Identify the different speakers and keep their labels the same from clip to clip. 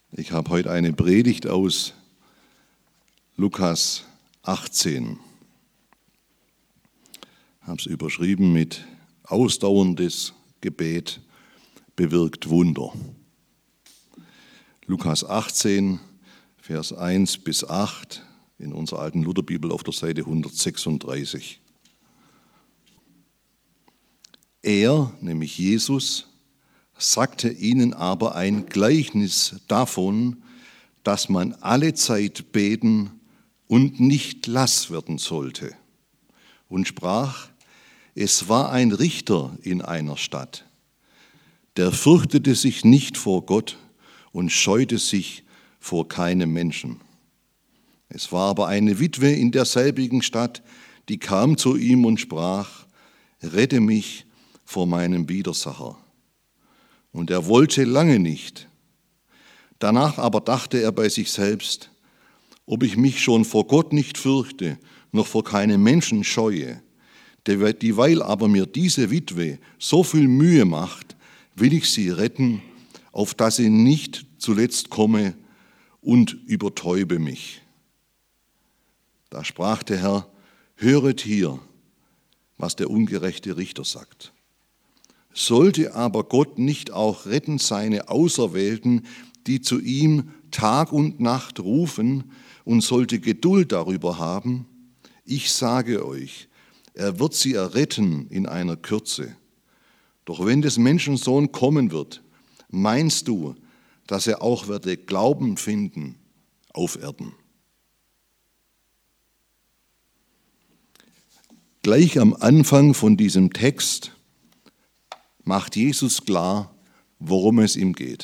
Speaker 1: Ich habe heute eine Predigt aus Lukas 18. Ich habe es überschrieben mit Ausdauerndes Gebet bewirkt Wunder. Lukas 18, Vers 1 bis 8 in unserer alten Lutherbibel auf der Seite 136. Er, nämlich Jesus, sagte ihnen aber ein Gleichnis davon, dass man alle Zeit beten und nicht lass werden sollte. Und sprach, es war ein Richter in einer Stadt, der fürchtete sich nicht vor Gott und scheute sich vor keinem Menschen. Es war aber eine Witwe in derselbigen Stadt, die kam zu ihm und sprach, rette mich vor meinem Widersacher. Und er wollte lange nicht. Danach aber dachte er bei sich selbst, ob ich mich schon vor Gott nicht fürchte, noch vor keinem Menschen scheue, dieweil aber mir diese Witwe so viel Mühe macht, will ich sie retten, auf dass sie nicht zuletzt komme und übertäube mich. Da sprach der Herr, höret hier, was der ungerechte Richter sagt. Sollte aber Gott nicht auch retten seine Auserwählten, die zu ihm Tag und Nacht rufen, und sollte Geduld darüber haben? Ich sage euch, er wird sie erretten in einer Kürze. Doch wenn des Menschensohn kommen wird, meinst du, dass er auch werde Glauben finden auf Erden? Gleich am Anfang von diesem Text macht Jesus klar, worum es ihm geht.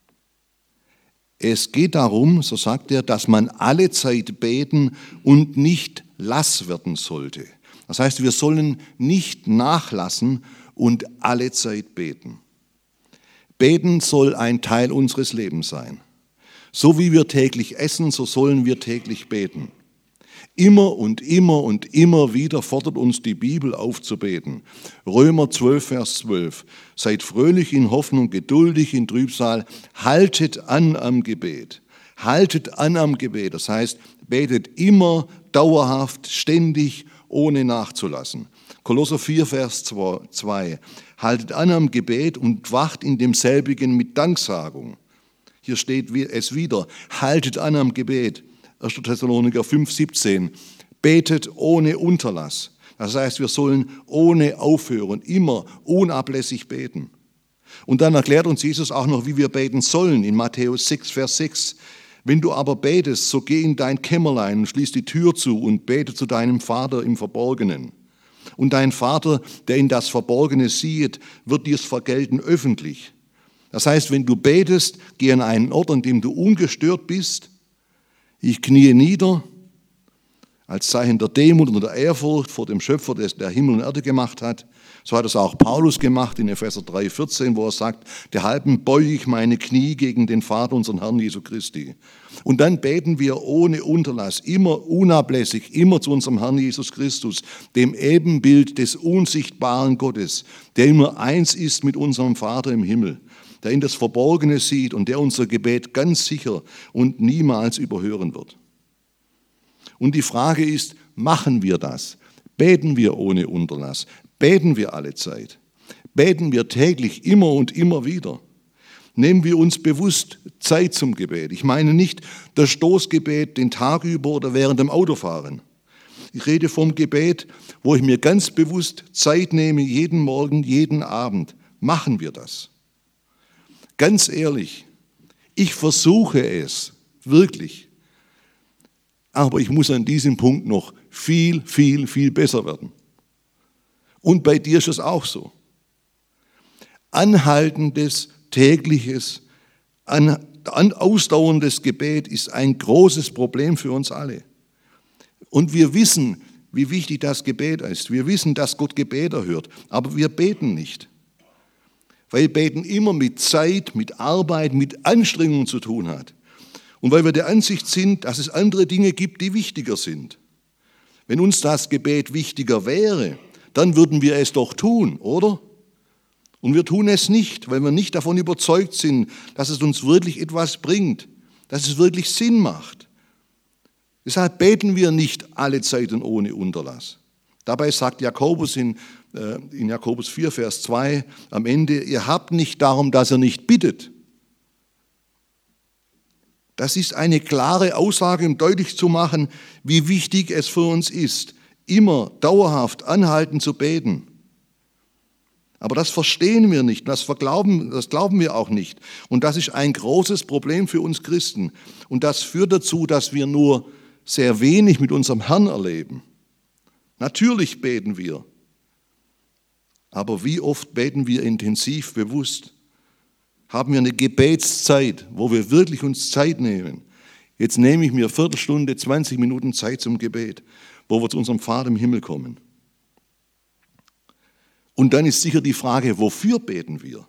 Speaker 1: Es geht darum, so sagt er, dass man alle Zeit beten und nicht lass werden sollte. Das heißt, wir sollen nicht nachlassen und alle Zeit beten. Beten soll ein Teil unseres Lebens sein. So wie wir täglich essen, so sollen wir täglich beten. Immer und immer und immer wieder fordert uns die Bibel auf zu beten. Römer 12, Vers 12. Seid fröhlich in Hoffnung, geduldig in Trübsal, haltet an am Gebet. Haltet an am Gebet, das heißt, betet immer, dauerhaft, ständig, ohne nachzulassen. Kolosser 4, Vers 2. Haltet an am Gebet und wacht in demselbigen mit Danksagung. Hier steht es wieder, haltet an am Gebet. 1. Thessaloniker 5, 17. Betet ohne Unterlass. Das heißt, wir sollen ohne aufhören, immer unablässig beten. Und dann erklärt uns Jesus auch noch, wie wir beten sollen in Matthäus 6, Vers 6. Wenn du aber betest, so geh in dein Kämmerlein und schließ die Tür zu und bete zu deinem Vater im Verborgenen. Und dein Vater, der in das Verborgene sieht, wird dir's vergelten öffentlich. Das heißt, wenn du betest, geh an einen Ort, an dem du ungestört bist. Ich kniee nieder als Zeichen der Demut und der Ehrfurcht vor dem Schöpfer, der Himmel und Erde gemacht hat. So hat es auch Paulus gemacht in Epheser 3, 14, wo er sagt, derhalben beuge ich meine Knie gegen den Vater, unseren Herrn Jesu Christi. Und dann beten wir ohne Unterlass, immer unablässig, immer zu unserem Herrn Jesus Christus, dem Ebenbild des unsichtbaren Gottes, der immer eins ist mit unserem Vater im Himmel, der in das Verborgene sieht und der unser Gebet ganz sicher und niemals überhören wird. Und die Frage ist, machen wir das? Beten wir ohne Unterlass? Beten wir alle Zeit? Beten wir täglich immer und immer wieder? Nehmen wir uns bewusst Zeit zum Gebet? Ich meine nicht das Stoßgebet den Tag über oder während dem Autofahren. Ich rede vom Gebet, wo ich mir ganz bewusst Zeit nehme, jeden Morgen, jeden Abend. Machen wir das? Ganz ehrlich, ich versuche es, wirklich. Aber ich muss an diesem Punkt noch viel, viel, viel besser werden. Und bei dir ist es auch so. Anhaltendes, tägliches, ausdauerndes Gebet ist ein großes Problem für uns alle. Und wir wissen, wie wichtig das Gebet ist. Wir wissen, dass Gott Gebet erhört, aber wir beten nicht. Weil Beten immer mit Zeit, mit Arbeit, mit Anstrengung zu tun hat. Und weil wir der Ansicht sind, dass es andere Dinge gibt, die wichtiger sind. Wenn uns das Gebet wichtiger wäre, dann würden wir es doch tun, oder? Und wir tun es nicht, weil wir nicht davon überzeugt sind, dass es uns wirklich etwas bringt. dass es wirklich Sinn macht. Deshalb beten wir nicht alle Zeit und ohne Unterlass. Dabei sagt Jakobus in Jakobus 4, Vers 2 am Ende, ihr habt nicht darum, dass ihr nicht bittet. Das ist eine klare Aussage, um deutlich zu machen, wie wichtig es für uns ist, immer dauerhaft anhaltend zu beten. Aber das verstehen wir nicht, das glauben wir auch nicht. Und das ist ein großes Problem für uns Christen. Und das führt dazu, dass wir nur sehr wenig mit unserem Herrn erleben. Natürlich beten wir. Aber wie oft beten wir intensiv, bewusst? Haben wir eine Gebetszeit, wo wir wirklich uns Zeit nehmen? Jetzt nehme ich mir eine Viertelstunde, 20 Minuten Zeit zum Gebet, wo wir zu unserem Vater im Himmel kommen. Und dann ist sicher die Frage, wofür beten wir?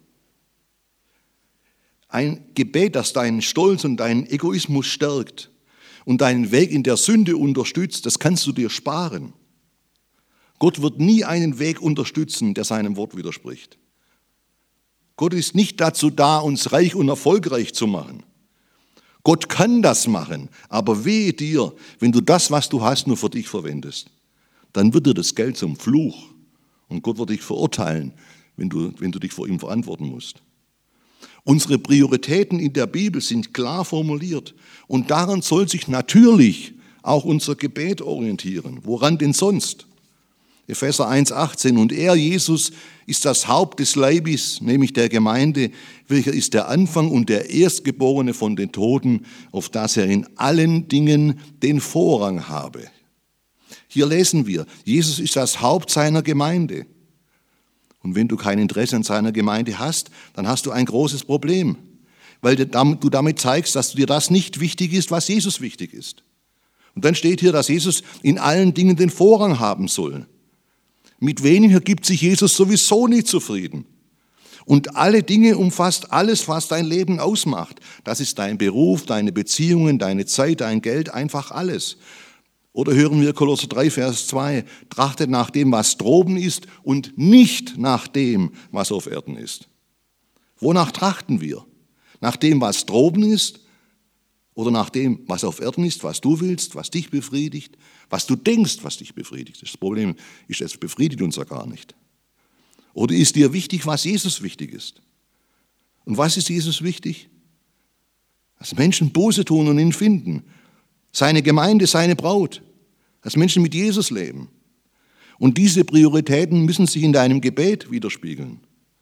Speaker 1: Ein Gebet, das deinen Stolz und deinen Egoismus stärkt und deinen Weg in der Sünde unterstützt, das kannst du dir sparen. Gott wird nie einen Weg unterstützen, der seinem Wort widerspricht. Gott ist nicht dazu da, uns reich und erfolgreich zu machen. Gott kann das machen, aber wehe dir, wenn du das, was du hast, nur für dich verwendest. Dann wird dir das Geld zum Fluch und Gott wird dich verurteilen, wenn du dich vor ihm verantworten musst. Unsere Prioritäten in der Bibel sind klar formuliert und daran soll sich natürlich auch unser Gebet orientieren. Woran denn sonst? Epheser 1,18, und er, Jesus, ist das Haupt des Leibes, nämlich der Gemeinde, welcher ist der Anfang und der Erstgeborene von den Toten, auf dass er in allen Dingen den Vorrang habe. Hier lesen wir, Jesus ist das Haupt seiner Gemeinde. Und wenn du kein Interesse an seiner Gemeinde hast, dann hast du ein großes Problem, weil du damit zeigst, dass dir das nicht wichtig ist, was Jesus wichtig ist. Und dann steht hier, dass Jesus in allen Dingen den Vorrang haben soll. Mit weniger gibt sich Jesus sowieso nicht zufrieden. Und alle Dinge umfasst alles, was dein Leben ausmacht. Das ist dein Beruf, deine Beziehungen, deine Zeit, dein Geld, einfach alles. Oder hören wir Kolosser 3, Vers 2, trachtet nach dem, was droben ist und nicht nach dem, was auf Erden ist. Wonach trachten wir? Nach dem, was droben ist oder nach dem, was auf Erden ist, was du willst, was dich befriedigt, was du denkst, was dich befriedigt. Das Problem ist, es befriedigt uns ja gar nicht. Oder ist dir wichtig, was Jesus wichtig ist? Und was ist Jesus wichtig? Dass Menschen Buße tun und ihn finden. Seine Gemeinde, seine Braut. Dass Menschen mit Jesus leben. Und diese Prioritäten müssen sich in deinem Gebet widerspiegeln.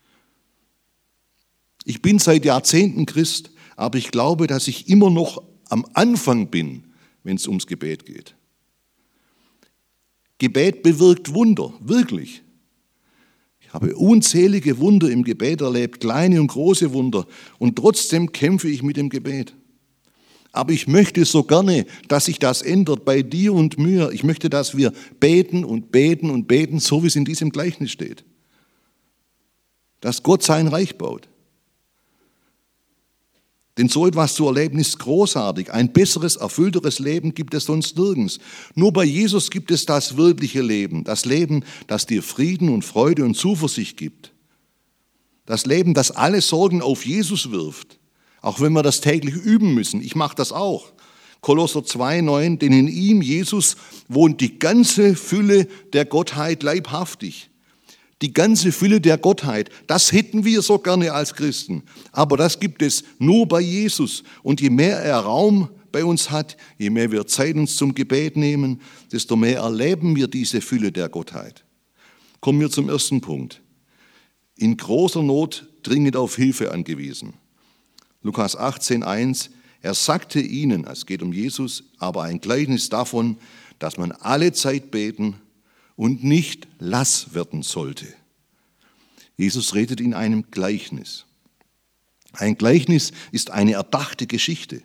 Speaker 1: Ich bin seit Jahrzehnten Christ, aber ich glaube, dass ich immer noch am Anfang bin, wenn es ums Gebet geht. Gebet bewirkt Wunder, wirklich. Ich habe unzählige Wunder im Gebet erlebt, kleine und große Wunder, und trotzdem kämpfe ich mit dem Gebet. Aber ich möchte so gerne, dass sich das ändert bei dir und mir. Ich möchte, dass wir beten und beten und beten, so wie es in diesem Gleichnis steht. Dass Gott sein Reich baut. Denn so etwas zu erleben ist großartig. Ein besseres, erfüllteres Leben gibt es sonst nirgends. Nur bei Jesus gibt es das wirkliche Leben. Das Leben, das dir Frieden und Freude und Zuversicht gibt. Das Leben, das alle Sorgen auf Jesus wirft. Auch wenn wir das täglich üben müssen. Ich mache das auch. Kolosser 2,9, denn in ihm, Jesus, wohnt die ganze Fülle der Gottheit leibhaftig. Die ganze Fülle der Gottheit, das hätten wir so gerne als Christen. Aber das gibt es nur bei Jesus. Und je mehr er Raum bei uns hat, je mehr wir Zeit uns zum Gebet nehmen, desto mehr erleben wir diese Fülle der Gottheit. Kommen wir zum ersten Punkt. In großer Not dringend auf Hilfe angewiesen. Lukas 18,1, er sagte ihnen, es geht um Jesus, aber ein Gleichnis davon, dass man alle Zeit beten und nicht lass werden sollte. Jesus redet in einem Gleichnis. Ein Gleichnis ist eine erdachte Geschichte,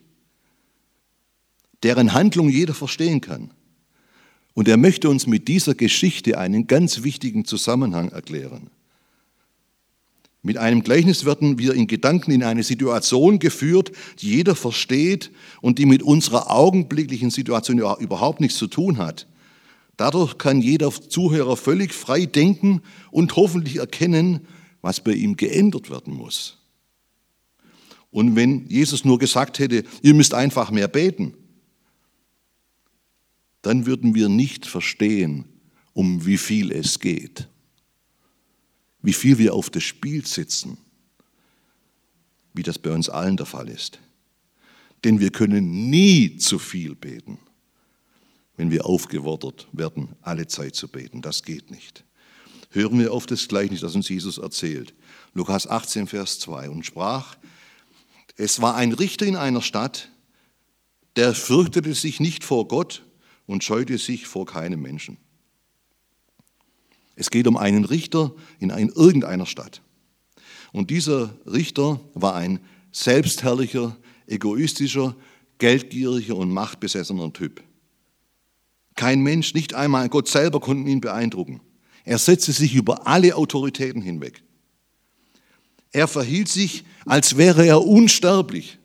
Speaker 1: deren Handlung jeder verstehen kann. Und er möchte uns mit dieser Geschichte einen ganz wichtigen Zusammenhang erklären. Mit einem Gleichnis werden wir in Gedanken in eine Situation geführt, die jeder versteht und die mit unserer augenblicklichen Situation überhaupt nichts zu tun hat. Dadurch kann jeder Zuhörer völlig frei denken und hoffentlich erkennen, was bei ihm geändert werden muss. Und wenn Jesus nur gesagt hätte, ihr müsst einfach mehr beten, dann würden wir nicht verstehen, um wie viel es geht, wie viel wir auf das Spiel setzen, wie das bei uns allen der Fall ist. Denn wir können nie zu viel beten, wenn wir aufgefordert werden, alle Zeit zu beten. Das geht nicht. Hören wir auf das Gleichnis, das uns Jesus erzählt. Lukas 18, Vers 2. Und sprach, es war ein Richter in einer Stadt, der fürchtete sich nicht vor Gott und scheute sich vor keinem Menschen. Es geht um einen Richter in irgendeiner Stadt. Und dieser Richter war ein selbstherrlicher, egoistischer, geldgieriger und machtbesessener Typ. Kein Mensch, nicht einmal Gott selber konnte ihn beeindrucken. Er setzte sich über alle Autoritäten hinweg. Er verhielt sich, als wäre er unsterblich,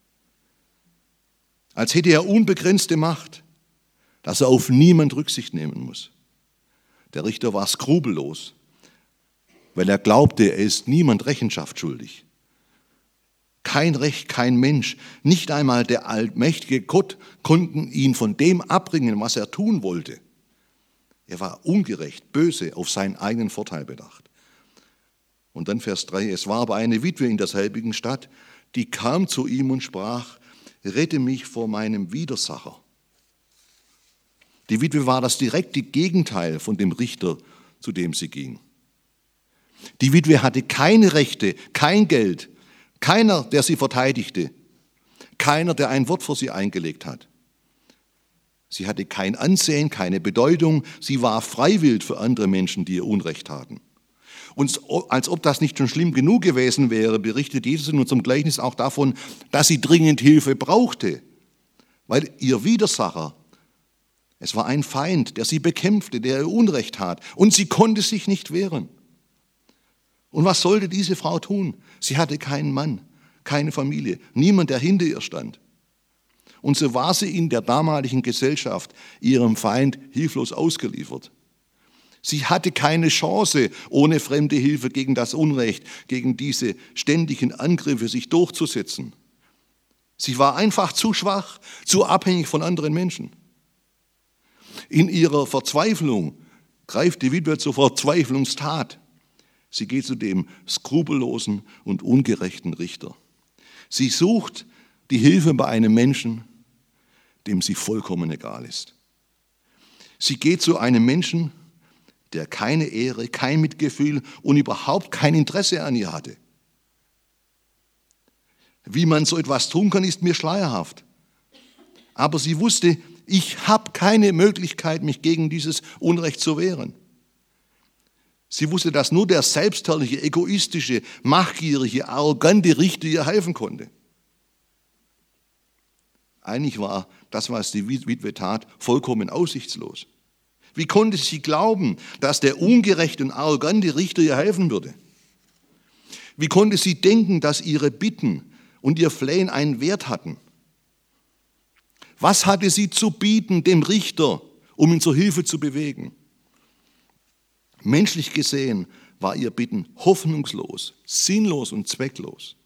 Speaker 1: als hätte er unbegrenzte Macht, dass er auf niemand Rücksicht nehmen muss. Der Richter war skrupellos, weil er glaubte, er ist niemand Rechenschaft schuldig. Kein Recht, kein Mensch, nicht einmal der allmächtige Gott konnten ihn von dem abbringen, was er tun wollte. Er war ungerecht, böse, auf seinen eigenen Vorteil bedacht. Und dann Vers 3, es war aber eine Witwe in derselbigen Stadt, die kam zu ihm und sprach, rette mich vor meinem Widersacher. Die Witwe war das direkte Gegenteil von dem Richter, zu dem sie ging. Die Witwe hatte keine Rechte, kein Geld, keiner, der sie verteidigte, keiner, der ein Wort für sie eingelegt hat. Sie hatte kein Ansehen, keine Bedeutung, sie war freiwillig für andere Menschen, die ihr Unrecht taten. Und als ob das nicht schon schlimm genug gewesen wäre, berichtet Jesus in unserem Gleichnis auch davon, dass sie dringend Hilfe brauchte, weil ihr Widersacher, es war ein Feind, der sie bekämpfte, der ihr Unrecht tat, und sie konnte sich nicht wehren. Und was sollte diese Frau tun? Sie hatte keinen Mann, keine Familie, niemand, der hinter ihr stand. Und so war sie in der damaligen Gesellschaft ihrem Feind hilflos ausgeliefert. Sie hatte keine Chance, ohne fremde Hilfe gegen das Unrecht, gegen diese ständigen Angriffe sich durchzusetzen. Sie war einfach zu schwach, zu abhängig von anderen Menschen. In ihrer Verzweiflung greift die Witwe zur Verzweiflungstat. Sie geht zu dem skrupellosen und ungerechten Richter. Sie sucht die Hilfe bei einem Menschen, dem sie vollkommen egal ist. Sie geht zu einem Menschen, der keine Ehre, kein Mitgefühl und überhaupt kein Interesse an ihr hatte. Wie man so etwas tun kann, ist mir schleierhaft. Aber sie wusste, ich habe keine Möglichkeit, mich gegen dieses Unrecht zu wehren. Sie wusste, dass nur der selbstherrliche, egoistische, machtgierige, arrogante Richter ihr helfen konnte. Eigentlich war das, was die Witwe tat, vollkommen aussichtslos. Wie konnte sie glauben, dass der ungerechte und arrogante Richter ihr helfen würde? Wie konnte sie denken, dass ihre Bitten und ihr Flehen einen Wert hatten? Was hatte sie zu bieten dem Richter, um ihn zur Hilfe zu bewegen? Menschlich gesehen war ihr Bitten hoffnungslos, sinnlos und zwecklos.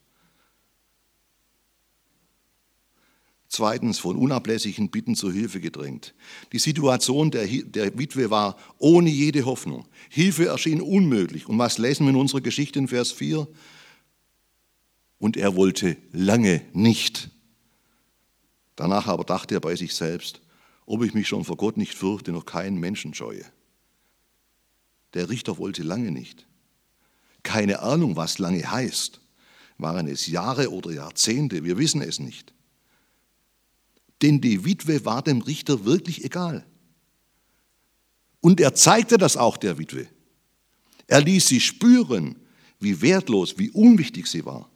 Speaker 1: Zweitens, von unablässigen Bitten zur Hilfe gedrängt. Die Situation der Witwe war ohne jede Hoffnung. Hilfe erschien unmöglich. Und was lesen wir in unserer Geschichte in Vers 4? Und er wollte lange nicht. Danach aber dachte er bei sich selbst, ob ich mich schon vor Gott nicht fürchte, noch keinen Menschen scheue. Der Richter wollte lange nicht. Keine Ahnung, was lange heißt. Waren es Jahre oder Jahrzehnte? Wir wissen es nicht. Denn die Witwe war dem Richter wirklich egal. Und er zeigte das auch der Witwe. Er ließ sie spüren, wie wertlos, wie unwichtig sie war.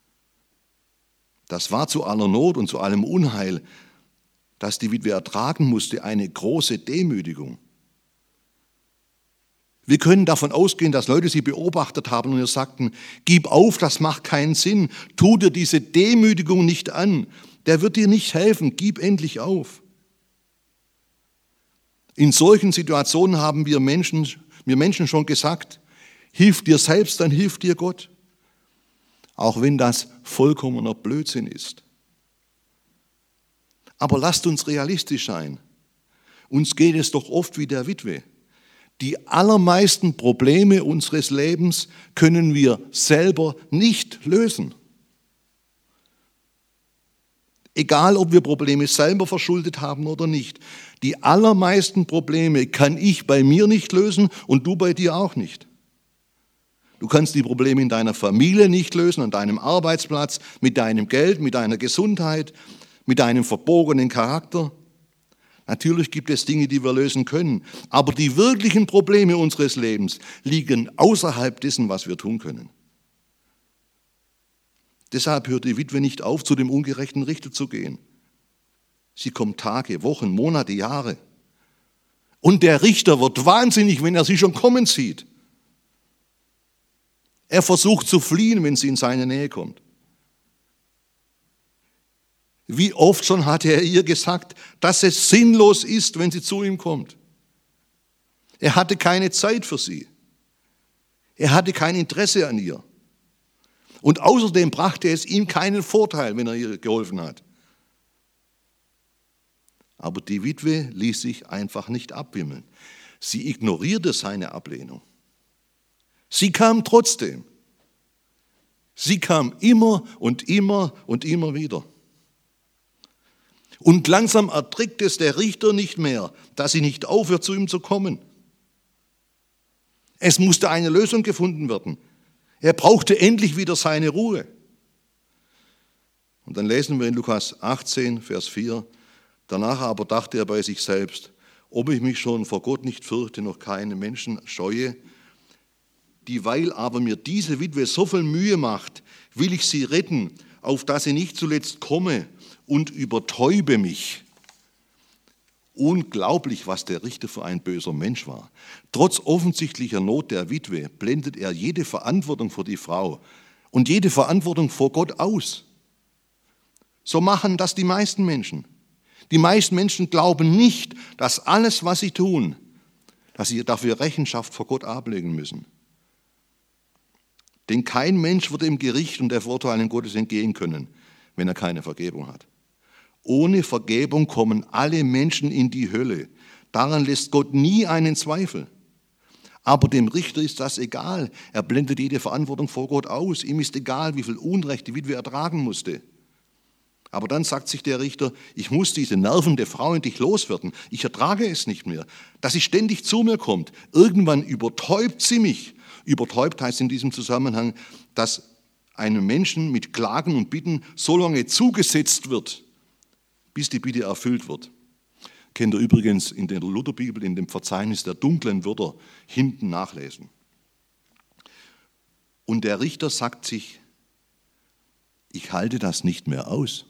Speaker 1: Das war zu aller Not und zu allem Unheil, das die Witwe ertragen musste, eine große Demütigung. Wir können davon ausgehen, dass Leute sie beobachtet haben und ihr sagten, gib auf, das macht keinen Sinn, tu dir diese Demütigung nicht an, der wird dir nicht helfen, gib endlich auf. In solchen Situationen haben wir Menschen schon gesagt, hilf dir selbst, dann hilft dir Gott. auch wenn das vollkommener Blödsinn ist. Aber lasst uns realistisch sein. Uns geht es doch oft wie der Witwe. Die allermeisten Probleme unseres Lebens können wir selber nicht lösen. Egal, ob wir Probleme selber verschuldet haben oder nicht. Die allermeisten Probleme kann ich bei mir nicht lösen und du bei dir auch nicht. Du kannst die Probleme in deiner Familie nicht lösen, an deinem Arbeitsplatz, mit deinem Geld, mit deiner Gesundheit, mit deinem verbogenen Charakter. Natürlich gibt es Dinge, die wir lösen können, aber die wirklichen Probleme unseres Lebens liegen außerhalb dessen, was wir tun können. Deshalb hört die Witwe nicht auf, zu dem ungerechten Richter zu gehen. Sie kommt Tage, Wochen, Monate, Jahre. Und der Richter wird wahnsinnig, wenn er sie schon kommen sieht. Er versucht zu fliehen, wenn sie in seine Nähe kommt. Wie oft schon hatte er ihr gesagt, dass es sinnlos ist, wenn sie zu ihm kommt. Er hatte keine Zeit für sie. Er hatte kein Interesse an ihr. Und außerdem brachte es ihm keinen Vorteil, wenn er ihr geholfen hat. Aber die Witwe ließ sich einfach nicht abwimmeln. Sie ignorierte seine Ablehnung. Sie kam trotzdem. Sie kam immer und immer und immer wieder. Und langsam erträgt es der Richter nicht mehr, dass sie nicht aufhört, zu ihm zu kommen. Es musste eine Lösung gefunden werden. Er brauchte endlich wieder seine Ruhe. Und dann lesen wir in Lukas 18, Vers 4, danach aber dachte er bei sich selbst, ob ich mich schon vor Gott nicht fürchte, noch keinen Menschen scheue, dieweil aber mir diese Witwe so viel Mühe macht, will ich sie retten, auf dass sie nicht zuletzt komme und übertäube mich. Unglaublich, was der Richter für ein böser Mensch war. Trotz offensichtlicher Not der Witwe blendet er jede Verantwortung für die Frau und jede Verantwortung vor Gott aus. So machen das die meisten Menschen. Die meisten Menschen glauben nicht, dass alles, was sie tun, dass sie dafür Rechenschaft vor Gott ablegen müssen. Denn kein Mensch wird dem Gericht und der Verurteilung Gottes entgehen können, wenn er keine Vergebung hat. Ohne Vergebung kommen alle Menschen in die Hölle. Daran lässt Gott nie einen Zweifel. Aber dem Richter ist das egal. Er blendet jede Verantwortung vor Gott aus. Ihm ist egal, wie viel Unrecht die Witwe ertragen musste. Aber dann sagt sich der Richter, ich muss diese nervende Frau endlich loswerden. Ich ertrage es nicht mehr, dass sie ständig zu mir kommt. Irgendwann übertäubt sie mich. Übertäubt heißt in diesem Zusammenhang, dass einem Menschen mit Klagen und Bitten so lange zugesetzt wird, bis die Bitte erfüllt wird. Könnt ihr übrigens in der Lutherbibel in dem Verzeichnis der dunklen Wörter hinten nachlesen. Und der Richter sagt sich, ich halte das nicht mehr aus.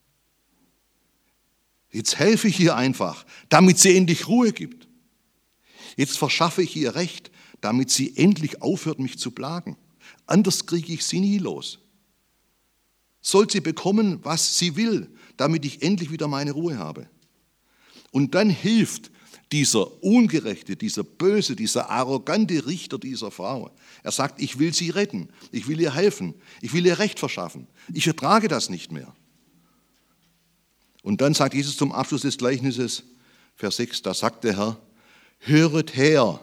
Speaker 1: Jetzt helfe ich ihr einfach, damit sie endlich Ruhe gibt. Jetzt verschaffe ich ihr Recht, damit sie endlich aufhört, mich zu plagen. Anders kriege ich sie nie los. Soll sie bekommen, was sie will, damit ich endlich wieder meine Ruhe habe. Und dann hilft dieser ungerechte, dieser böse, dieser arrogante Richter dieser Frau. Er sagt, ich will sie retten, ich will ihr helfen, ich will ihr Recht verschaffen. Ich ertrage das nicht mehr. Und dann sagt Jesus zum Abschluss des Gleichnisses, Vers 6, da sagt der Herr, höret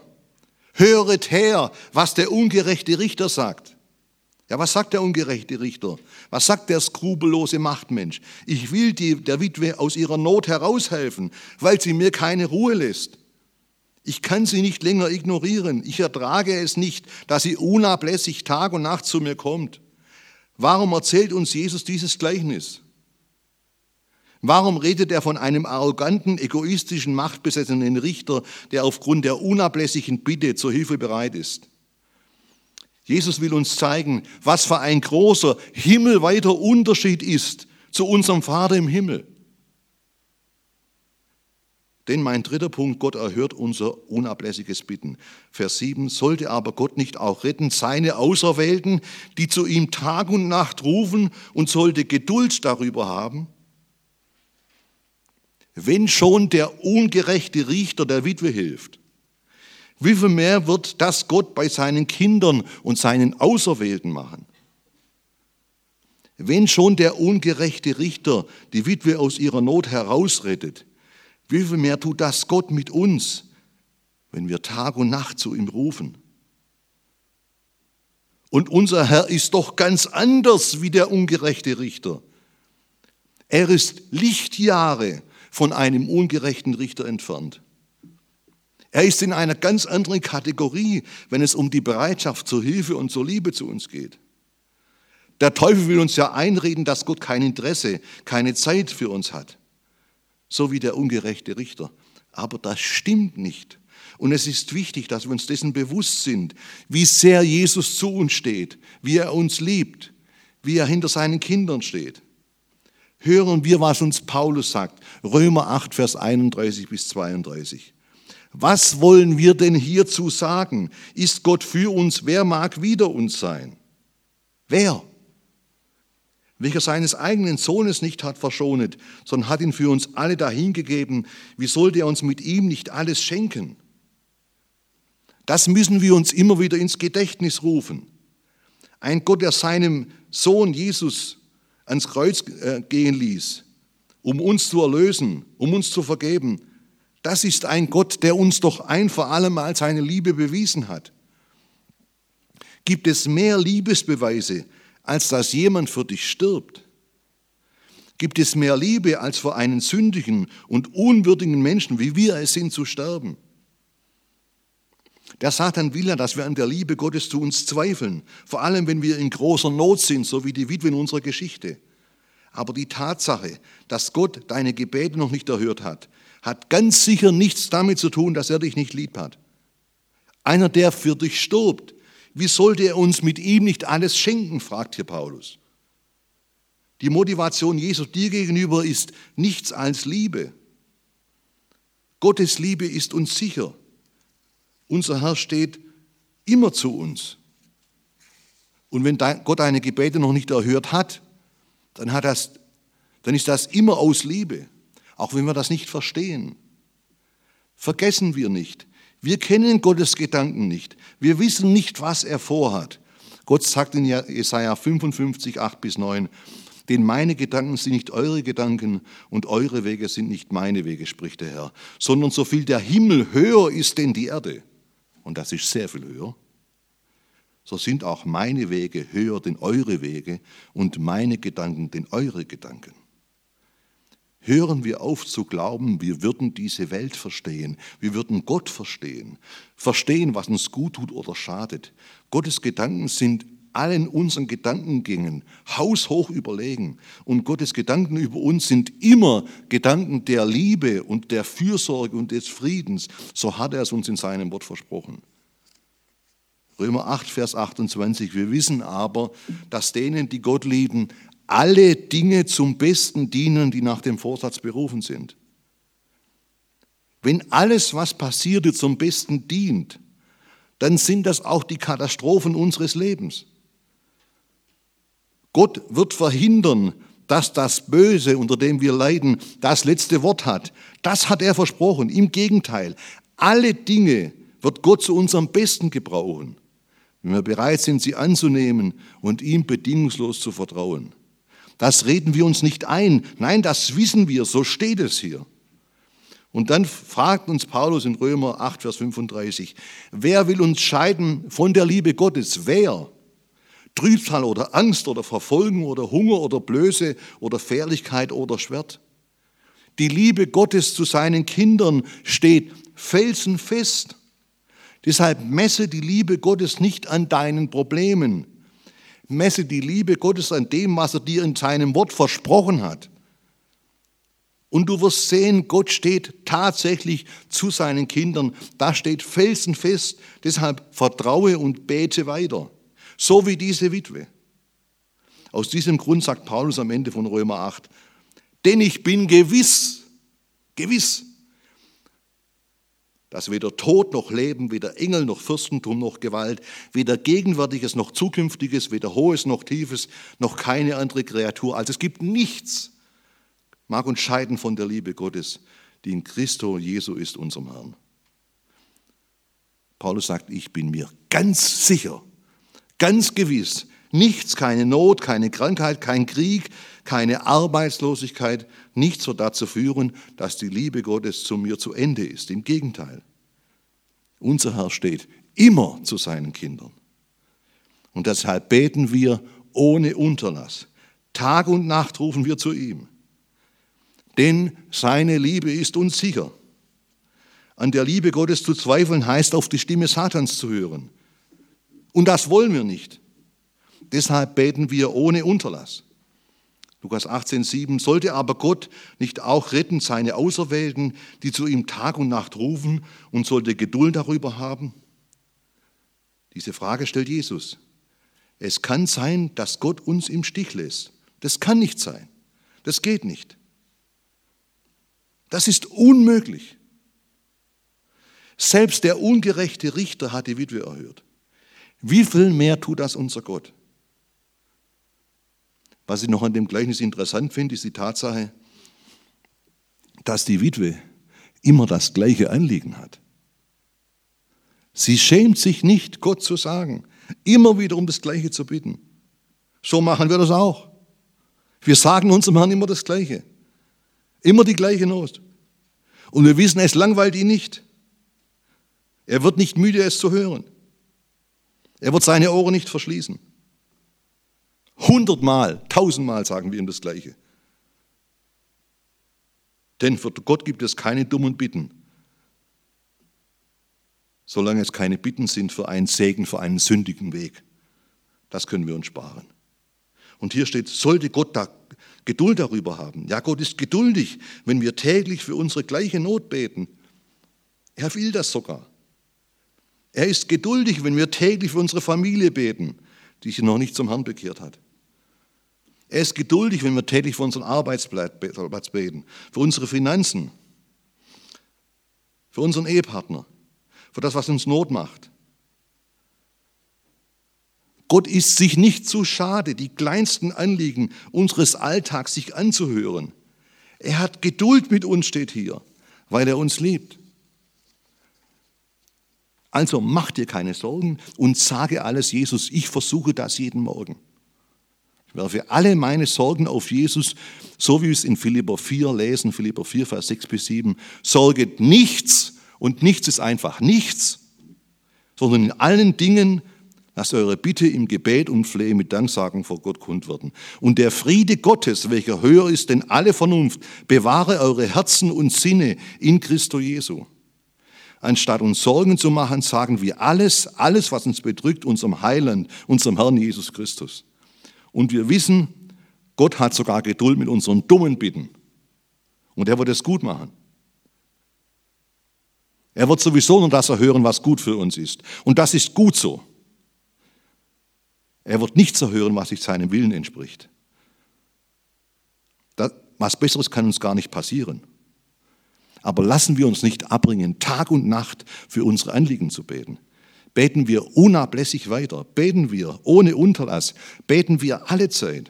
Speaker 1: her, was der ungerechte Richter sagt. Ja, was sagt der ungerechte Richter? Was sagt der skrupellose Machtmensch? Ich will der Witwe aus ihrer Not heraushelfen, weil sie mir keine Ruhe lässt. Ich kann sie nicht länger ignorieren. Ich ertrage es nicht, dass sie unablässig Tag und Nacht zu mir kommt. Warum erzählt uns Jesus dieses Gleichnis? Warum redet er von einem arroganten, egoistischen, machtbesessenen Richter, der aufgrund der unablässigen Bitte zur Hilfe bereit ist? Jesus will uns zeigen, was für ein großer, himmelweiter Unterschied ist zu unserem Vater im Himmel. Denn mein dritter Punkt, Gott erhört unser unablässiges Bitten. Vers 7, sollte aber Gott nicht auch retten seine Auserwählten, die zu ihm Tag und Nacht rufen, und sollte Geduld darüber haben? Wenn schon der ungerechte Richter der Witwe hilft, wie viel mehr wird das Gott bei seinen Kindern und seinen Auserwählten machen? Wenn schon der ungerechte Richter die Witwe aus ihrer Not herausrettet, wie viel mehr tut das Gott mit uns, wenn wir Tag und Nacht zu ihm rufen? Und unser Herr ist doch ganz anders wie der ungerechte Richter. Er ist Lichtjahre von einem ungerechten Richter entfernt. Er ist in einer ganz anderen Kategorie, wenn es um die Bereitschaft zur Hilfe und zur Liebe zu uns geht. Der Teufel will uns ja einreden, dass Gott kein Interesse, keine Zeit für uns hat, so wie der ungerechte Richter. Aber das stimmt nicht. Und es ist wichtig, dass wir uns dessen bewusst sind, wie sehr Jesus zu uns steht, wie er uns liebt, wie er hinter seinen Kindern steht. Hören wir, was uns Paulus sagt. Römer 8, Vers 31 bis 32. Was wollen wir denn hierzu sagen? Ist Gott für uns? Wer mag wider uns sein? Wer? Welcher seines eigenen Sohnes nicht hat verschonet, sondern hat ihn für uns alle dahingegeben, wie sollte er uns mit ihm nicht alles schenken? Das müssen wir uns immer wieder ins Gedächtnis rufen. Ein Gott, der seinem Sohn Jesus ans Kreuz gehen ließ, um uns zu erlösen, um uns zu vergeben, das ist ein Gott, der uns doch ein für alle Mal seine Liebe bewiesen hat. Gibt es mehr Liebesbeweise, als dass jemand für dich stirbt? Gibt es mehr Liebe, als für einen sündigen und unwürdigen Menschen, wie wir es sind, zu sterben? Der Satan will ja, dass wir an der Liebe Gottes zu uns zweifeln, vor allem wenn wir in großer Not sind, so wie die Witwe in unserer Geschichte. Aber die Tatsache, dass Gott deine Gebete noch nicht erhört hat, hat ganz sicher nichts damit zu tun, dass er dich nicht lieb hat. Einer, der für dich stirbt, wie sollte er uns mit ihm nicht alles schenken, fragt hier Paulus. Die Motivation Jesu dir gegenüber ist nichts als Liebe. Gottes Liebe ist uns sicher. Unser Herr steht immer zu uns. Und wenn Gott deine Gebete noch nicht erhört hat, dann ist das immer aus Liebe, auch wenn wir das nicht verstehen. Vergessen wir nicht, wir kennen Gottes Gedanken nicht. Wir wissen nicht, was er vorhat. Gott sagt in Jesaja 55, 8 bis 9, denn meine Gedanken sind nicht eure Gedanken und eure Wege sind nicht meine Wege, spricht der Herr, sondern so viel der Himmel höher ist denn die Erde, und das ist sehr viel höher, so sind auch meine Wege höher denn eure Wege und meine Gedanken denn eure Gedanken. Hören wir auf zu glauben, wir würden diese Welt verstehen, wir würden Gott verstehen, was uns gut tut oder schadet. Gottes Gedanken sind allen unseren Gedankengängen haushoch überlegen und Gottes Gedanken über uns sind immer Gedanken der Liebe und der Fürsorge und des Friedens. So hat er es uns in seinem Wort versprochen. Römer 8, Vers 28, wir wissen aber, dass denen, die Gott lieben, alle Dinge zum Besten dienen, die nach dem Vorsatz berufen sind. Wenn alles, was passiert, dir zum Besten dient, dann sind das auch die Katastrophen unseres Lebens. Gott wird verhindern, dass das Böse, unter dem wir leiden, das letzte Wort hat. Das hat er versprochen. Im Gegenteil, alle Dinge wird Gott zu unserem Besten gebrauchen, wenn wir bereit sind, sie anzunehmen und ihm bedingungslos zu vertrauen. Das reden wir uns nicht ein. Nein, das wissen wir, so steht es hier. Und dann fragt uns Paulus in Römer 8, Vers 35, wer will uns scheiden von der Liebe Gottes? Wer? Trübsal oder Angst oder Verfolgung oder Hunger oder Blöße oder Fährlichkeit oder Schwert? Die Liebe Gottes zu seinen Kindern steht felsenfest. Deshalb messe die Liebe Gottes nicht an deinen Problemen. Messe die Liebe Gottes an dem, was er dir in seinem Wort versprochen hat. Und du wirst sehen, Gott steht tatsächlich zu seinen Kindern. Da steht felsenfest. Deshalb vertraue und bete weiter. So wie diese Witwe. Aus diesem Grund sagt Paulus am Ende von Römer 8, denn ich bin gewiss, dass weder Tod noch Leben, weder Engel noch Fürstentum noch Gewalt, weder Gegenwärtiges noch Zukünftiges, weder Hohes noch Tiefes, noch keine andere Kreatur. Also es gibt nichts, mag uns scheiden von der Liebe Gottes, die in Christo Jesu ist, unserem Herrn. Paulus sagt, ich bin mir ganz sicher, ganz gewiss, Nichts, keine Not, keine Krankheit, kein Krieg, keine Arbeitslosigkeit, nichts wird dazu führen, dass die Liebe Gottes zu mir zu Ende ist. Im Gegenteil. Unser Herr steht immer zu seinen Kindern. Und deshalb beten wir ohne Unterlass. Tag und Nacht rufen wir zu ihm. Denn seine Liebe ist uns sicher. An der Liebe Gottes zu zweifeln heißt, auf die Stimme Satans zu hören. Und das wollen wir nicht. Deshalb beten wir ohne Unterlass. Lukas 18,7: Sollte aber Gott nicht auch retten seine Auserwählten, die zu ihm Tag und Nacht rufen, und sollte Geduld darüber haben? Diese Frage stellt Jesus. Es kann sein, dass Gott uns im Stich lässt. Das kann nicht sein. Das geht nicht. Das ist unmöglich. Selbst der ungerechte Richter hat die Witwe erhört. Wie viel mehr tut das unser Gott? Was ich noch an dem Gleichnis interessant finde, ist die Tatsache, dass die Witwe immer das gleiche Anliegen hat. Sie schämt sich nicht, Gott zu sagen, immer wieder um das Gleiche zu bitten. So machen wir das auch. Wir sagen unserem Herrn immer das Gleiche. Immer die gleiche Not. Und wir wissen, es langweilt ihn nicht. Er wird nicht müde, es zu hören. Er wird seine Ohren nicht verschließen. 100-mal, 1000-mal sagen wir ihm das Gleiche. Denn für Gott gibt es keine dummen Bitten, solange es keine Bitten sind für einen Segen, für einen sündigen Weg. Das können wir uns sparen. Und hier steht, sollte Gott da Geduld darüber haben. Ja, Gott ist geduldig, wenn wir täglich für unsere gleiche Not beten. Er will das sogar. Er ist geduldig, wenn wir täglich für unsere Familie beten, die sich noch nicht zum Herrn bekehrt hat. Er ist geduldig, wenn wir täglich für unseren Arbeitsplatz beten, für unsere Finanzen, für unseren Ehepartner, für das, was uns Not macht. Gott ist sich nicht zu schade, die kleinsten Anliegen unseres Alltags sich anzuhören. Er hat Geduld mit uns, steht hier, weil er uns liebt. Also mach dir keine Sorgen und sage alles Jesus. Ich versuche das jeden Morgen. Ich werfe alle meine Sorgen auf Jesus, so wie wir es in Philipper 4 lesen, Philipper 4, Vers 6 bis 7. Sorget nichts, und nichts ist einfach nichts, sondern in allen Dingen lasst eure Bitte im Gebet und Flehen mit Danksagen vor Gott kund werden. Und der Friede Gottes, welcher höher ist denn alle Vernunft, bewahre eure Herzen und Sinne in Christo Jesu. Anstatt uns Sorgen zu machen, sagen wir alles, was uns bedrückt, unserem Heiland, unserem Herrn Jesus Christus. Und wir wissen, Gott hat sogar Geduld mit unseren dummen Bitten. Und er wird es gut machen. Er wird sowieso nur das erhören, was gut für uns ist. Und das ist gut so. Er wird nichts erhören, was sich seinem Willen entspricht. Was Besseres kann uns gar nicht passieren. Aber lassen wir uns nicht abbringen, Tag und Nacht für unsere Anliegen zu beten. Beten wir unablässig weiter, beten wir ohne Unterlass, beten wir alle Zeit.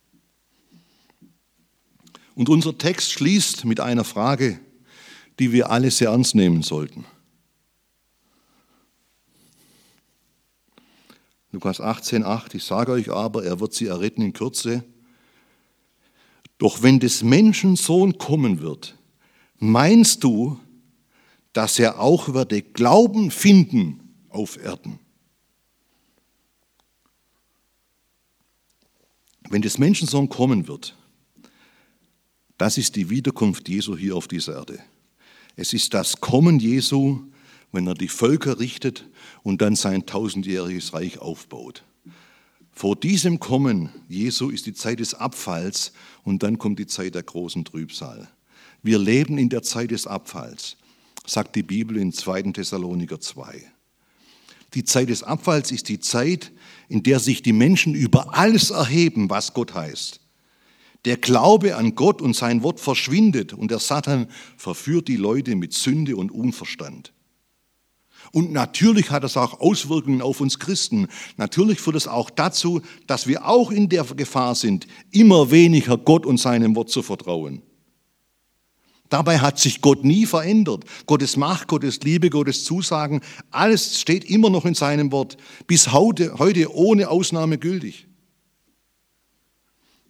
Speaker 1: Und unser Text schließt mit einer Frage, die wir alle sehr ernst nehmen sollten. Lukas 18,8: Ich sage euch aber, er wird sie erretten in Kürze. Doch wenn des Menschen Sohn kommen wird, meinst du, dass er auch werde Glauben finden auf Erden? Wenn des Menschen Sohn kommen wird, das ist die Wiederkunft Jesu hier auf dieser Erde. Es ist das Kommen Jesu, wenn er die Völker richtet und dann sein 1000-jähriges Reich aufbaut. Vor diesem Kommen Jesu ist die Zeit des Abfalls und dann kommt die Zeit der großen Trübsal. Wir leben in der Zeit des Abfalls, sagt die Bibel in 2. Thessaloniker 2. Die Zeit des Abfalls ist die Zeit, in der sich die Menschen über alles erheben, was Gott heißt. Der Glaube an Gott und sein Wort verschwindet und der Satan verführt die Leute mit Sünde und Unverstand. Und natürlich hat das auch Auswirkungen auf uns Christen. Natürlich führt es auch dazu, dass wir auch in der Gefahr sind, immer weniger Gott und seinem Wort zu vertrauen. Dabei hat sich Gott nie verändert. Gottes Macht, Gottes Liebe, Gottes Zusagen, alles steht immer noch in seinem Wort, bis heute ohne Ausnahme gültig.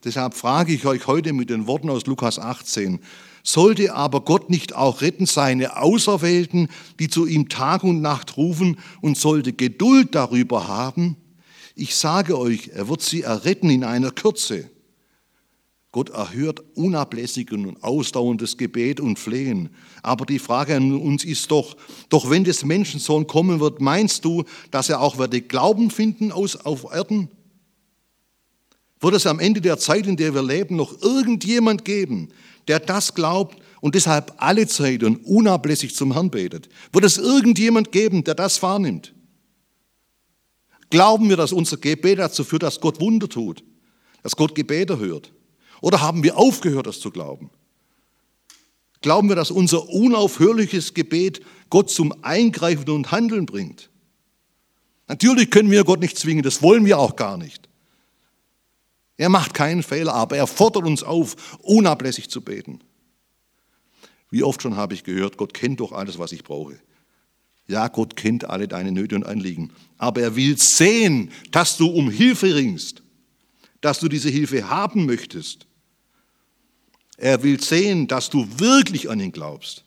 Speaker 1: Deshalb frage ich euch heute mit den Worten aus Lukas 18, sollte aber Gott nicht auch retten seine Auserwählten, die zu ihm Tag und Nacht rufen, und sollte Geduld darüber haben? Ich sage euch, er wird sie erretten in einer Kürze. Gott erhört unablässig und ausdauerndes Gebet und Flehen. Aber die Frage an uns ist doch wenn des Menschensohn kommen wird, meinst du, dass er auch werde Glauben finden auf Erden? Wird es am Ende der Zeit, in der wir leben, noch irgendjemand geben, der das glaubt und deshalb alle Zeit und unablässig zum Herrn betet? Wird es irgendjemand geben, der das wahrnimmt? Glauben wir, dass unser Gebet dazu führt, dass Gott Wunder tut, dass Gott Gebete hört? Oder haben wir aufgehört, das zu glauben? Glauben wir, dass unser unaufhörliches Gebet Gott zum Eingreifen und Handeln bringt? Natürlich können wir Gott nicht zwingen, das wollen wir auch gar nicht. Er macht keinen Fehler, aber er fordert uns auf, unablässig zu beten. Wie oft schon habe ich gehört, Gott kennt doch alles, was ich brauche. Ja, Gott kennt alle deine Nöte und Anliegen, aber er will sehen, dass du um Hilfe ringst, dass du diese Hilfe haben möchtest. Er will sehen, dass du wirklich an ihn glaubst.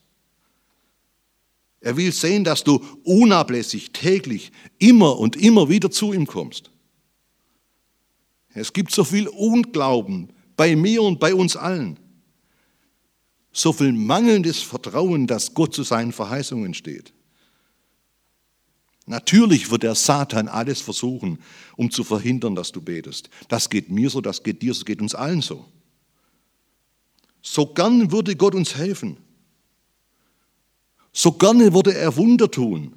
Speaker 1: Er will sehen, dass du unablässig, täglich, immer und immer wieder zu ihm kommst. Es gibt so viel Unglauben bei mir und bei uns allen. So viel mangelndes Vertrauen, dass Gott zu seinen Verheißungen steht. Natürlich wird der Satan alles versuchen, um zu verhindern, dass du betest. Das geht mir so, das geht dir so, das geht uns allen so. So gern würde Gott uns helfen. So gerne würde er Wunder tun.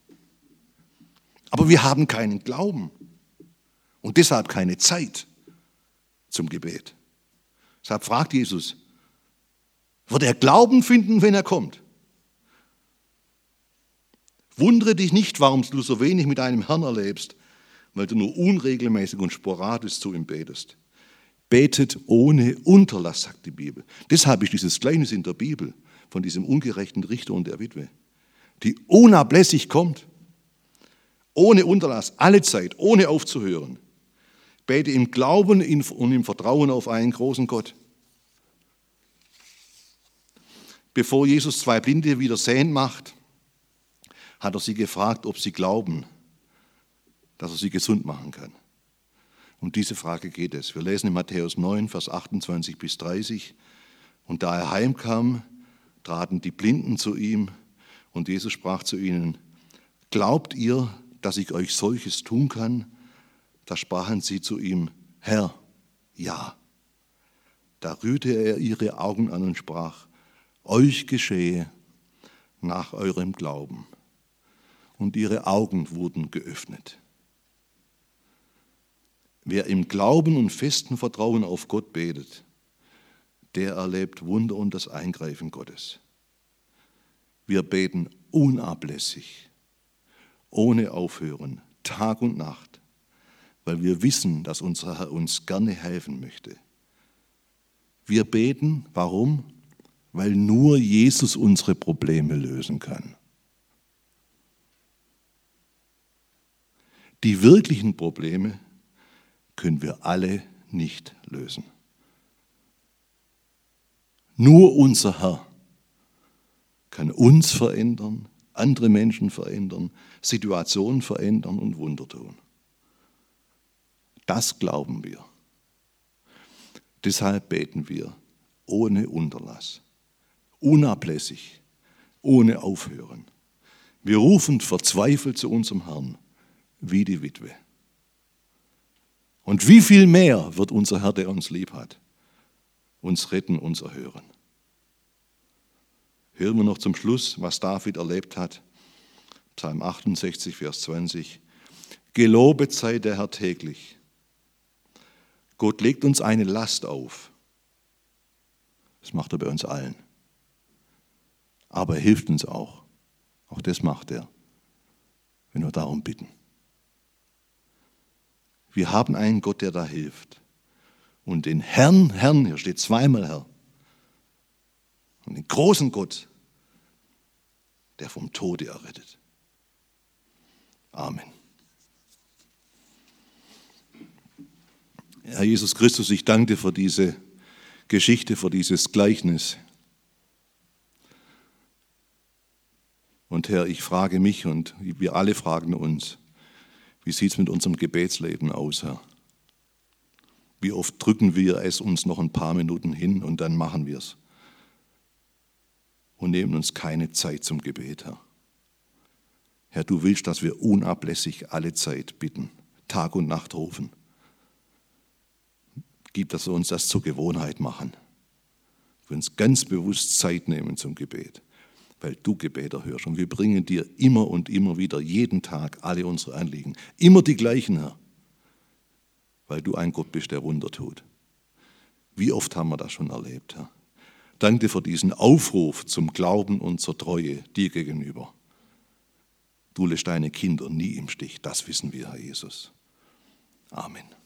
Speaker 1: Aber wir haben keinen Glauben und deshalb keine Zeit zum Gebet. Deshalb fragt Jesus, wird er Glauben finden, wenn er kommt? Wundere dich nicht, warum du so wenig mit deinem Herrn erlebst, weil du nur unregelmäßig und sporadisch zu ihm betest. Betet ohne Unterlass, sagt die Bibel. Deshalb ist dieses Gleichnis in der Bibel von diesem ungerechten Richter und der Witwe, die unablässig kommt, ohne Unterlass, alle Zeit, ohne aufzuhören. Bete im Glauben und im Vertrauen auf einen großen Gott. Bevor Jesus 2 Blinde wieder sehend macht, hat er sie gefragt, ob sie glauben, dass er sie gesund machen kann. Um diese Frage geht es. Wir lesen in Matthäus 9, Vers 28 bis 30. Und da er heimkam, traten die Blinden zu ihm und Jesus sprach zu ihnen, glaubt ihr, dass ich euch solches tun kann? Da sprachen sie zu ihm, Herr, ja. Da rührte er ihre Augen an und sprach, euch geschehe nach eurem Glauben. Und ihre Augen wurden geöffnet. Wer im Glauben und festen Vertrauen auf Gott betet, der erlebt Wunder und das Eingreifen Gottes. Wir beten unablässig, ohne Aufhören, Tag und Nacht, weil wir wissen, dass unser Herr uns gerne helfen möchte. Wir beten, warum? Weil nur Jesus unsere Probleme lösen kann. Die wirklichen Probleme können wir alle nicht lösen. Nur unser Herr kann uns verändern, andere Menschen verändern, Situationen verändern und Wunder tun. Das glauben wir. Deshalb beten wir ohne Unterlass, unablässig, ohne Aufhören. Wir rufen verzweifelt zu unserem Herrn, wie die Witwe. Und wie viel mehr wird unser Herr, der uns lieb hat, uns retten, uns erhören. Hören wir noch zum Schluss, was David erlebt hat. Psalm 68, Vers 20. Gelobet sei der Herr täglich. Gott legt uns eine Last auf. Das macht er bei uns allen. Aber er hilft uns auch. Auch das macht er, wenn wir darum bitten. Wir haben einen Gott, der da hilft. Und den Herrn, hier steht zweimal Herr, und den großen Gott, der vom Tode errettet. Amen. Herr Jesus Christus, ich danke dir für diese Geschichte, für dieses Gleichnis. Und Herr, ich frage mich und wir alle fragen uns, wie sieht es mit unserem Gebetsleben aus, Herr? Wie oft drücken wir es uns noch ein paar Minuten hin und dann machen wir es und nehmen uns keine Zeit zum Gebet, Herr. Herr, du willst, dass wir unablässig alle Zeit bitten, Tag und Nacht rufen. Gib, dass wir uns das zur Gewohnheit machen. Wir uns ganz bewusst Zeit nehmen zum Gebet, weil du Gebete hörst. Und wir bringen dir immer und immer wieder, jeden Tag, alle unsere Anliegen. Immer die gleichen, Herr, weil du ein Gott bist, der Wunder tut. Wie oft haben wir das schon erlebt, Herr? Danke dir für diesen Aufruf zum Glauben und zur Treue dir gegenüber. Du lässt deine Kinder nie im Stich, das wissen wir, Herr Jesus. Amen.